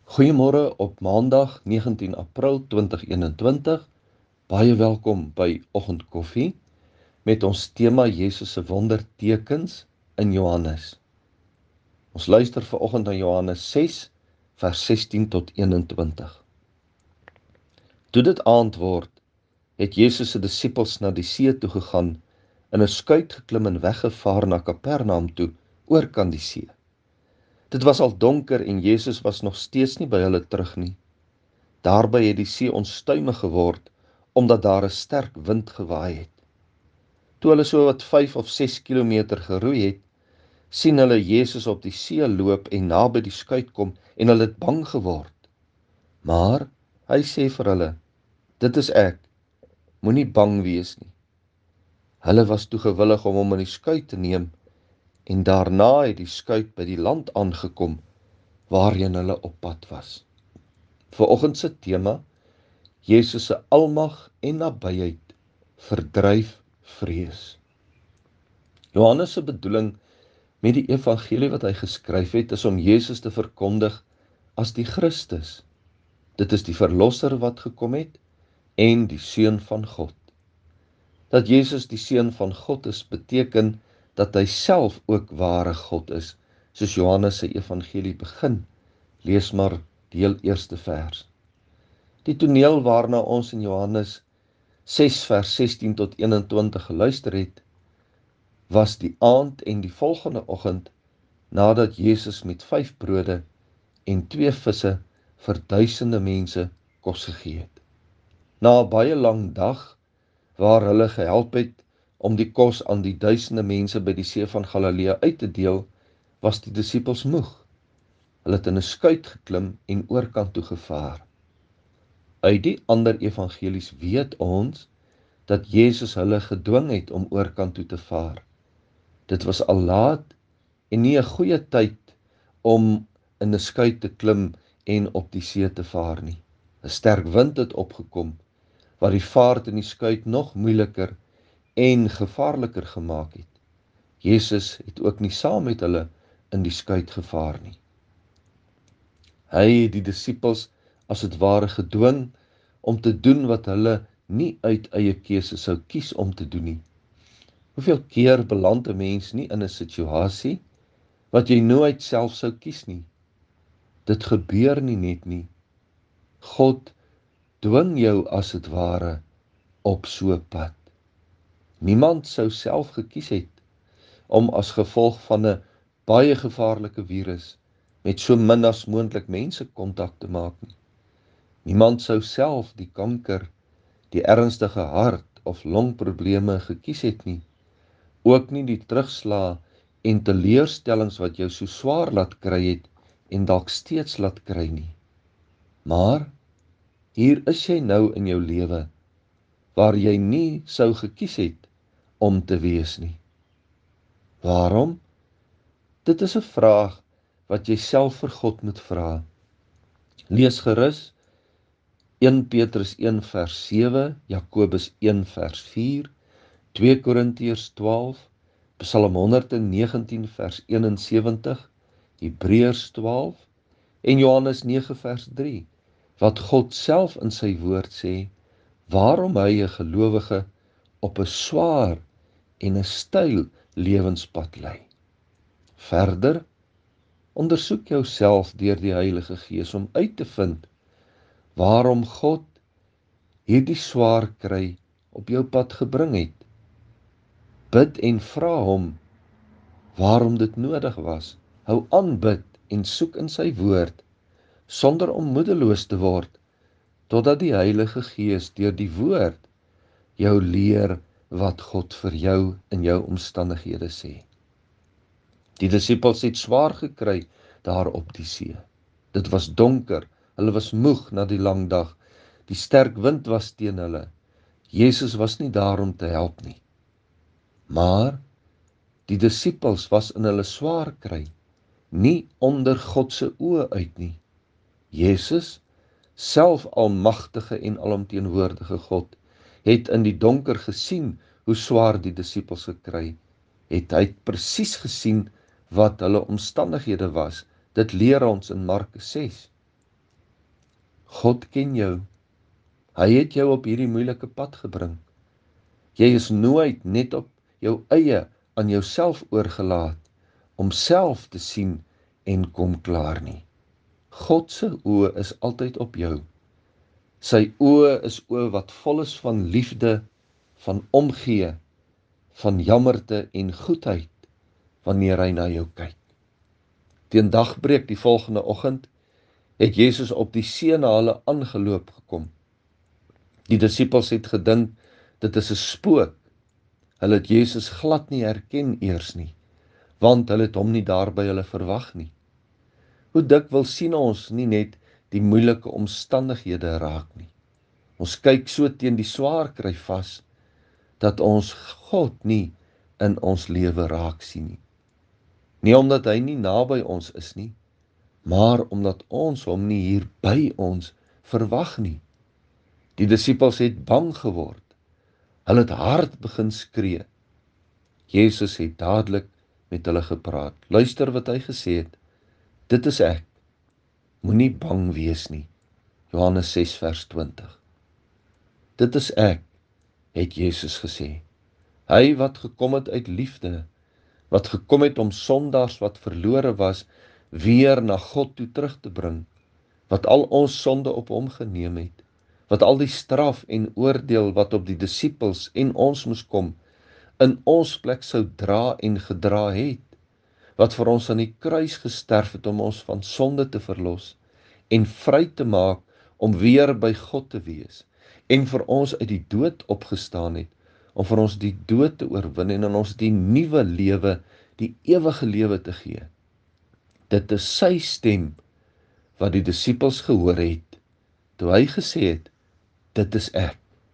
Goeiemôre op Maandag 19 April 2021. Baie welkom by Oggendkoffie met ons tema Jesus se wondertekens in Johannes. Ons luister vanoggend na Johannes 6 vers 16 tot 21. Toe dit aand word, het Jesus se disippels na die see toe gegaan, in 'n skuit geklim en weggevaar na Kapernaum toe, oorkant die see. Dit was al donker en Jesus was nog steeds nie by hulle terug nie. Daarby het die see onstuimig geword, omdat daar 'n sterk wind gewaai het. Toe hulle so wat 5 of 6 kilometer geroei het, sien hulle Jesus op die see loop en naby die skuit kom en hulle het bang geword. Maar hy sê vir hulle, dit is ek, moenie bang wees nie. Hulle was toe gewillig om hom in die skuit te neem en daarna het die skuit by die land aangekom, waarheen hulle op pad was. Vanoggend se tema, Jesus se almag en nabyheid verdryf vrees. Johannes se bedoeling met die evangelie wat hy geskryf het, is om Jesus te verkondig as die Christus. Dit is die verlosser wat gekom het en die seun van God. Dat Jezus die seun van God is, beteken dat hy self ook ware God is, soos Johannes se evangelie begin. Lees maar die heel eerste vers. Die toneel waarna ons in Johannes 6 vers 16 tot 21 geluister het, was die aand en die volgende oggend, nadat Jesus met 5 brode en 2 visse vir duisende mense kos gegee het. Na 'n baie lang dag, waar hulle gehelp het om die kos aan die duisende mense by die see van Galilea uit te deel, was die disippels moeg. Hulle het in 'n skuit geklim en oorkant toe gevaar. Uit die ander evangelies weet ons dat Jesus hulle gedwing het om oorkant toe te vaar. Dit was al laat en nie 'n goeie tyd om in 'n skuit te klim en op die see te vaar nie. 'n Sterk wind het opgekom, wat die vaart in die skuit nog moeiliker en gevaarliker gemaak het. Jesus het ook nie saam met hulle in die skuit gevaar nie. Hy het die disippels as het ware gedwing om te doen wat hulle nie uit eie keuse sou kies om te doen nie. Hoeveel keer beland 'n mens nie in 'n situasie wat jy nooit self sou kies nie? Dit gebeur nie net nie. God dwing jou as het ware op so 'n pad. Niemand sou self gekies het om as gevolg van 'n baie gevaarlike virus met so min as moontlik mense kontak te maak nie. Niemand sou self die kanker, die ernstige hart- of longprobleme gekies het nie. Ook nie die terugslae en teleurstellings wat jou so swaar laat kry het en dalk steeds laat kry nie. Maar hier is jy nou in jou lewe waar jy nie sou gekies het om te wees nie. Waarom? Dit is 'n vraag wat jy self vir God moet vra. Lees gerus 1 Petrus 1 vers 7, Jakobus 1 vers 4, 2 Korintiërs 12, Psalm 119 vers 71, Hebreërs 12 en Johannes 9 vers 3, wat God self in sy woord sê, waarom hy 'n gelowige op 'n swaar en 'n styl lewenspad lei. Verder, ondersoek jouself deur die Heilige Gees om uit te vind waarom God hierdie swaar kry op jou pad gebring het. Bid en vra hom waarom dit nodig was. Hou aan bid en soek in sy woord, sonder om moedeloos te word, totdat die Heilige Gees deur die woord jou leer wat God vir jou in jou omstandighede sê. Die disippels het swaar gekry daar op die see. Dit was donker, hulle was moeg na die lang dag, die sterk wind was teen hulle. Jesus was nie daar om te help nie. Maar die disippels was in hulle swaar kry nie onder God se oë uit nie. Jesus, self almagtige en alomteenwoordige God, het in die donker gesien hoe swaar die disippels gekry het. Hy het presies gesien wat hulle omstandighede was. Dit leer ons in Markus 6. God ken jou. Hy het jou op hierdie moeilike pad gebring. Jy is nooit net op jou eie aan jouself oorgelaat om self te sien en kom klaar nie. God se oë is altyd op jou. Sy oë is oë wat vol is van liefde, van omgee, van jammerte en goedheid wanneer hy na jou kyk. Teen dagbreek die volgende oggend het Jesus op die see na hulle aangeloop gekom. Die disippels het gedink dit is 'n spook. Hulle het Jesus glad nie herken eers nie, want hulle het hom nie daar by hulle verwag nie. Hoe dikwels sien ons nie net die moeilike omstandighede raak nie. Ons kyk so teen die swaar kry vas, dat ons God nie in ons lewe raak sien nie. Nie omdat hy nie naby ons is nie, maar omdat ons hom nie hier by ons verwag nie. Die disippels het bang geword. Hulle het hard begin skree. Jesus het dadelik met hulle gepraat. Luister wat hy gesê het. Dit is ek. Moenie bang wees nie. Johannes 6 vers 20. Dit is ek, het Jesus gesê. Hy wat gekom het uit liefde, wat gekom het om sondaars wat verlore was, weer na God toe terug te bring, wat al ons sonde op hom geneem het, wat al die straf en oordeel wat op die disippels en ons moes kom, in ons plek sou dra en gedra het, wat vir ons aan die kruis gesterf het om ons van sonde te verlos en vry te maak om weer by God te wees, en vir ons uit die dood opgestaan het, om vir ons die dood te oorwin en aan ons die nuwe lewe, die ewige lewe te gee. Dit is sy stem wat die disippels gehoor het, toe hy gesê het, dit is ek.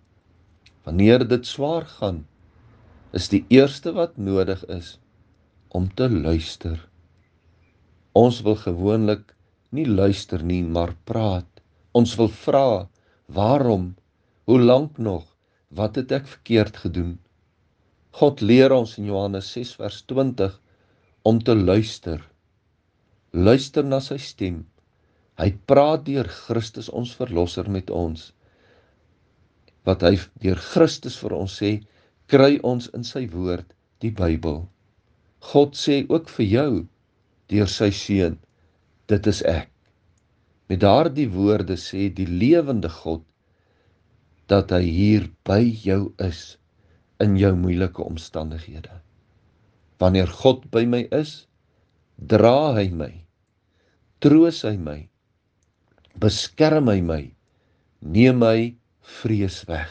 Wanneer dit swaar gaan, is die eerste wat nodig is, om te luister. Ons wil gewoonlik nie luister nie, maar praat. Ons wil vra, waarom, hoe lank nog, wat het ek verkeerd gedoen? God leer ons in Johannes 6 vers 20 om te luister. Luister na sy stem. Hy praat deur Christus ons verlosser met ons. Wat hy deur Christus vir ons sê, kry ons in sy woord, die Bybel. God sê ook vir jou, deur sy seun, dit is ek. Met daardie woorde sê die lewende God, dat hy hier by jou is, in jou moeilike omstandighede. Wanneer God by my is, dra hy my, troos hy my, beskerm hy my, neem my vrees weg.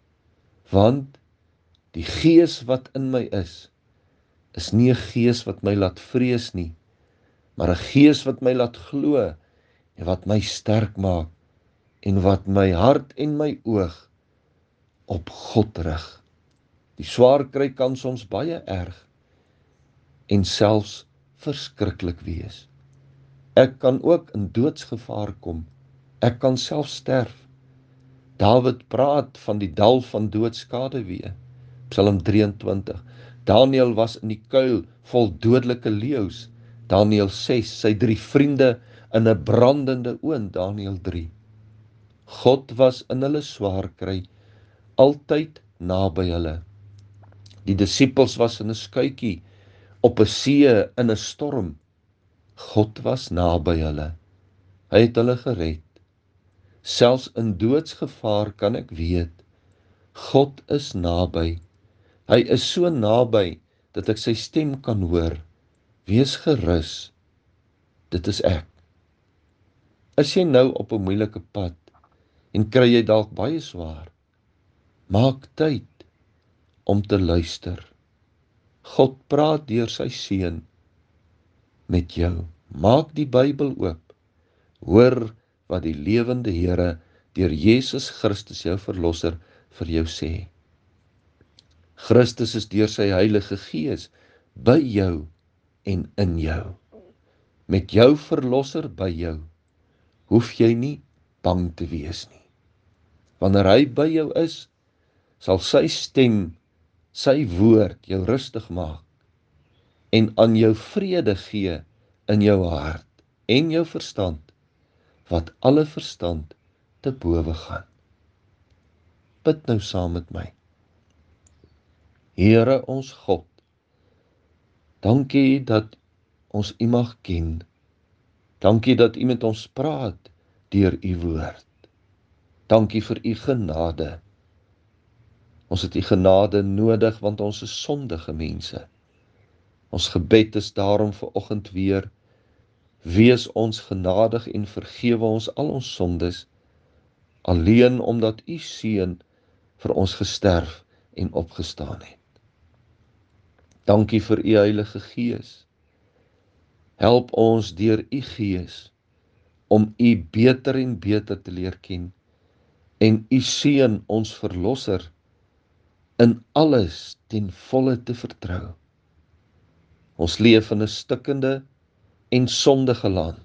Want die gees wat in my is nie 'n gees wat my laat vrees nie, maar 'n gees wat my laat glo en wat my sterk maak en wat my hart en my oog op God rig. Die swaar kry kan soms baie erg en selfs verskriklik wees. Ek kan ook in doodsgevaar kom. Ek kan self sterf. Dawid praat van die dal van doodskaduwee. Psalm 23. Daniël was in die kuil vol dodelike leeu's. Daniël 6. Sy 3 vriende in 'n brandende oond. Daniël 3. God was in hulle swaar kry altyd naby hulle. Die disippels was in 'n skuitjie op 'n see in 'n storm. God was naby hulle. Hy het hulle gered. Selfs in doodsgevaar kan ek weet, God is naby. Hy is so naby dat ek sy stem kan hoor. Wees gerus, dit is ek. Is jy nou op 'n moeilike pad en kry jy dalk baie swaar? Maak tyd om te luister. God praat deur sy seun met jou. Maak die Bybel oop. Hoor wat die lewende Here deur Jesus Christus jou verlosser vir jou sê. Christus is deur sy Heilige Gees by jou en in jou. Met jou verlosser by jou, hoef jy nie bang te wees nie. Wanneer hy by jou is, sal sy stem, sy woord jou rustig maak en aan jou vrede gee in jou hart en jou verstand, wat alle verstand te bowe gaan. Bid nou saam met my. Here ons God, dankie dat ons U mag ken. Dankie dat U met ons praat deur U woord. Dankie vir U genade. Ons het U genade nodig want ons is sondige mense. Ons gebed is daarom vanoggend weer, wees ons genadig en vergewe ons al ons sondes, alleen omdat U Seun vir ons gesterf en opgestaan het. Dankie vir U Heilige Gees. Help ons deur U Gees om U beter en beter te leer ken en U Seun, ons Verlosser, in alles ten volle te vertrou. Ons leef in 'n stikkende en sondige land.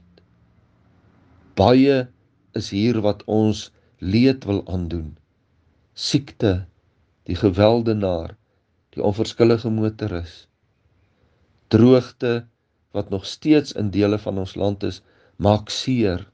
Baie is hier wat ons leed wil aandoen. Siekte, die geweldenaar, die onverskillige motoris, droogte wat nog steeds in dele van ons land is, maak seer.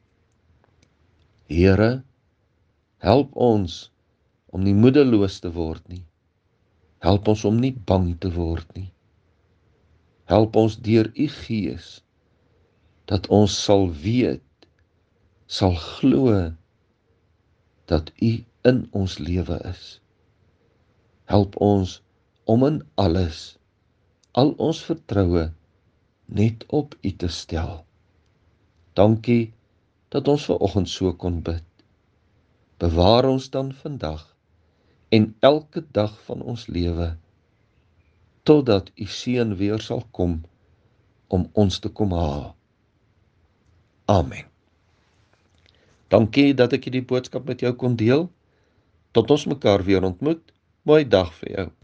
Here, help ons om nie moedeloos te word nie. Help ons om nie bang te word nie. Help ons deur U Gees, dat ons sal weet, sal glo, dat U in ons lewe is. Help ons om in alles, al ons vertroue, net op U te stel. Dankie dat ons vanoggend so kon bid. Bewaar ons dan vandag en elke dag van ons lewe, totdat U Seun weer sal kom om ons te kom haal. Amen. Dankie dat ek hierdie boodskap met jou kon deel. Tot ons mekaar weer ontmoet. Mooi dag vir jou.